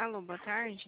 Alô, boa tarde.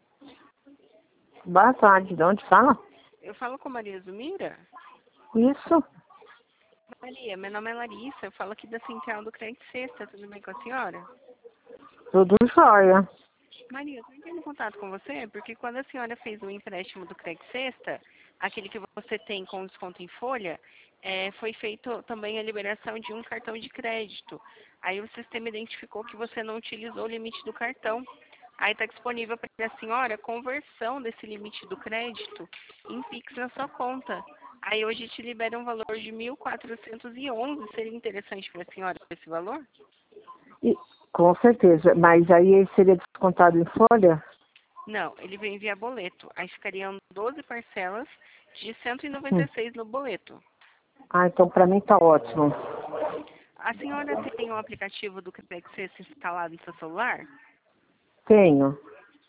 Boa tarde, de onde fala? Eu falo com Maria Zumira? Isso, Maria, meu nome é Larissa, eu falo aqui da Central do Crédito Sexta, tudo bem com a senhora? tudo jóia. Maria, eu estou entrando em contato com você porque quando a senhora fez o empréstimo do Crédito Sexta, aquele que você tem com desconto em folha, foi feito também a liberação de um cartão de crédito. Aí o sistema identificou que você não utilizou o limite do cartão. Aí está disponível para a senhora a conversão desse limite do crédito em Pix na sua conta. Aí hoje te libera um valor de 1.411. Seria interessante para a senhora esse valor? E, com certeza, mas aí seria descontado em folha? Não, ele vem via boleto. Aí ficariam 12 parcelas de Hum. 196 no boleto. Ah, então para mim tá ótimo. A senhora tem o aplicativo do Credexcess instalado no seu celular? Tenho.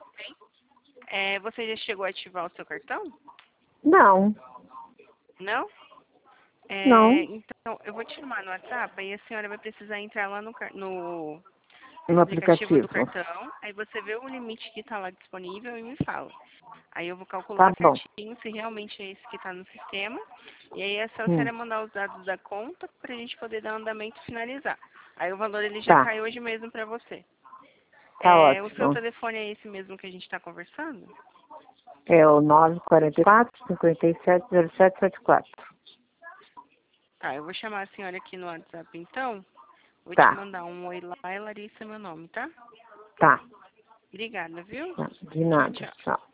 Você já chegou a ativar o seu cartão? Não, Não? não, Então, eu vou te chamar no WhatsApp, aí a senhora vai precisar entrar lá no no aplicativo do aplicativo. cartão, aí você vê o limite que está lá disponível e me fala. Aí eu vou Tá calcular bom. certinho se realmente é esse que está no sistema, e aí é só a Hum. senhora mandar os dados da conta para a gente poder dar andamento e finalizar. Aí o valor ele já Tá, cai hoje mesmo para você. tá O seu ótimo. telefone é esse mesmo que a gente está conversando? É o 944-570774. Tá, eu vou chamar a senhora aqui no WhatsApp então. Vou te Tá, mandar um oi lá, é Larissa meu nome, tá? tá, Obrigada, viu? tá. De Tchau, nada. tchau. Tchau.